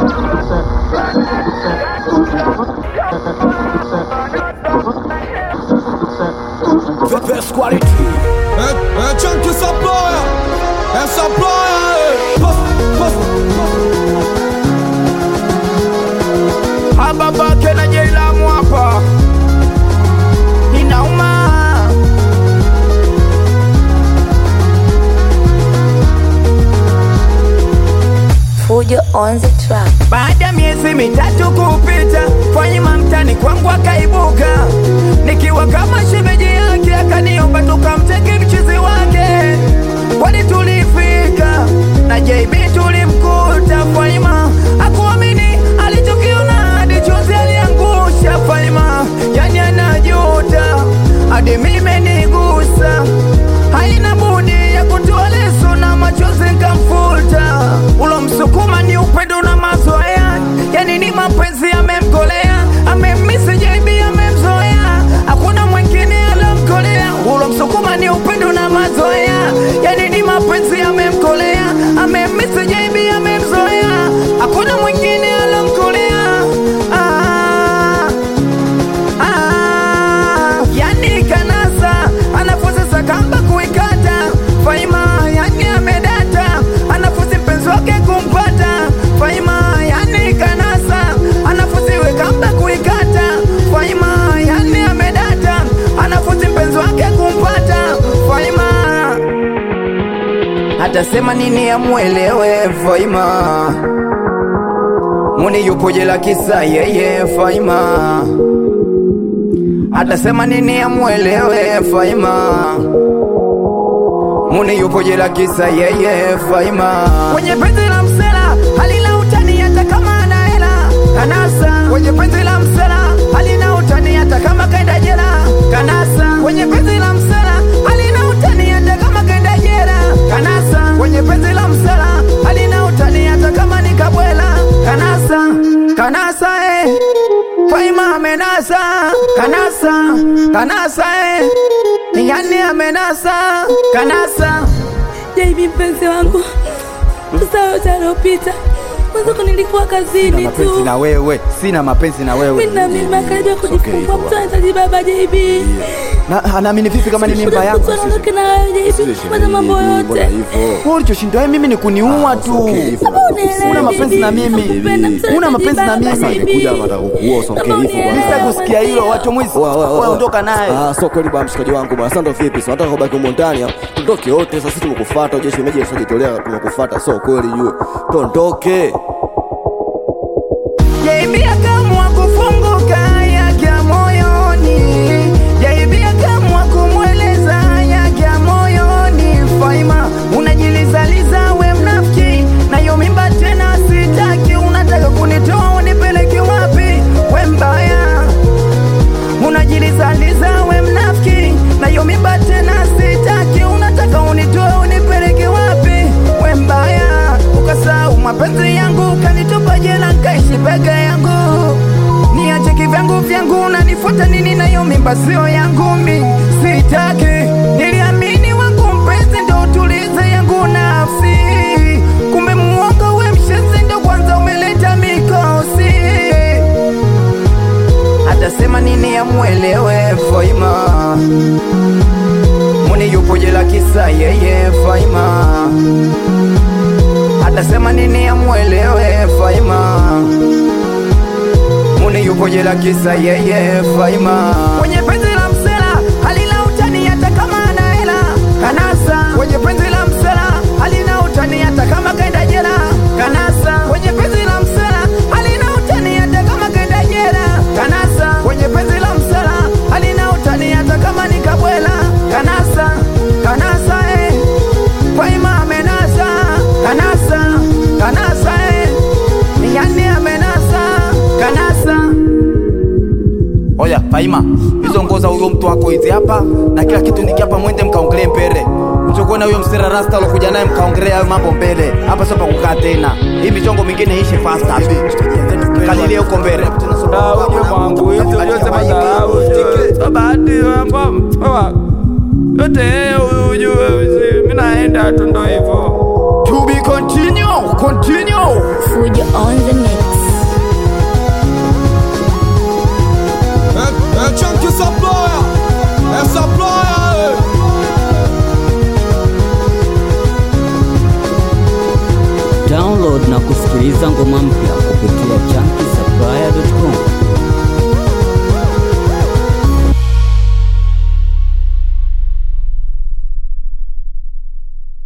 Best quality. Chunky supplier. Supplier. Hababa kena jela mwapa. Inauma. Fujo on the track. Baada miezi mitatu kupita, Fahima mtani kwangu akaibuka. Nikiwa kama shemeji yake akaniomba tukamteke mchizi wake. Kwani tulifika na JB tulimkuta. Fahima hakuamini alichokiona, hadi chozi aliangusha. Fahima yani anajuta, hadi mimi nigusa. Haina budi ya kutoa leso na machozi kamfuta. Ulo msukuma ni upendo na mazoea, yani ni mapenzi yamemkolea. Amemisi JB amemzoea, hakuna mwingine alomkolea. Ulo msukuma ni upendo na mazoea, yani ni mapenzi yamemkolea. Amemisi JB amemzoea, hakuna mwingine alomkolea. Yani kanasa anafuza sakamba kuikata. Fahima yani amedata, anafuzi mpenzi wake kumpata. Fahima yani kanasa anafuzi wekamba kuikata. Fahima yani amedata, anafuzi mpenzi wake kumpata. Fahima atasema nini amuelewe. Fahima muni yupo jela kisa yeye. Fahima atasema nini amuelewe. Fahima muni yupo jela kisa yeye. Fahima kwenye penzi la msela halina utani hata kama ana hela. Kanasa kwenye penzi la msela halina utani hata kama kaenda jela. Kanasa kwenye penzi la msela halina utani hata kama kaenda jela. Kanasa kwenye penzi la msela halina utani hata kama nikabwela. Kanasa kanasa Fahima amenasa. Kanasa kanasa yani amenasa. Kanasa JB mpenzi wangu, msao utalopita mwanzo nilikuwa kazini tu. Sina mapenzi na wewe, sina mapenzi na wewe. Mimi na mimi makaribia kujifungua mtu anahitaji baba JB. Na anaamini vipi kama ni mimba yangu? Tunaondoka na wewe JB, fanya mambo yote. Wewe ulichoshindwa mimi ni kuniua tu. Una mapenzi na mimi. Una mapenzi na mimi. Nikuja nataka kukuoa songe hivyo. Nisikusikia hilo watu mwizi. Wewe ondoka naye. Sio kweli bwana mshikaji wangu bwana. Sasa ndo vipi? Sasa nataka kubaki mondani. Tutoke wote sasa, sisi tumekufuata. Jeshi meje lisajitolea tumekufuata. Sio kweli jue. Tuondoke. JB akamwa kufunguka yake moyoni. JB akamwa kumweleza yake moyoni. Fahima unajilizaliza we mnafiki, na hiyo mimba tena sitaki. Unataka kunitoa unipeleke wapi? We mbaya. Unajilizaliza we mnafiki, na hiyo mimba tena sitaki. Unataka unitoa unipeleke wapi? We mbaya. Ukasahau mapenzi yangu kanitupa jela nkaishi peke yangu. Niache kivyangu vyangu unanifuata nini? Na hiyo mimba sio yangu mi sitaki. Niliamini wangu mpenzi ndo utulize yangu nafsi, kumbe muongo we mshenzi ndo kwanza umeleta mikosi. Atasema nini amuelewe. Fahima muni yupo jela kisa yeye. Fahima atasema nini amuelewe. Fahima muni yupo jela kisa yeye. Fahima kwenye penzi la msela halina utani hata kama ana hela. Kanasa kwenye penzi la msela halina utani hata kama kaenda jela. Kanasa kwenye penzi la msela halina utani hata kama kaenda jela. Kanasa kwenye penzi la msela halina utani hata kama nikabwela. Kanasa kanasa Fahima amenasa. Kanasa kanasa yani amenasa. Kanasa oya Fahima, hizo ngoza huyo mtu wako hizi hapa na kila kitu niki hapa, mwende mkaongelee mbele. Mchokona huyo msera rasta alokuja naye mkaongelea hayo mambo mbele. Hapa sio pa kukaa tena. Hii michongo mingine ishe fast hivi. Kalilie huko mbele. Huyo mwangu hizo ndio sema dharau. Sabati mambo. Yote ujue mimi naenda tu ndo hivyo. To be continue. Fujo on the mix. kudownload na kusikiliza ngoma mpya kupitia Chunky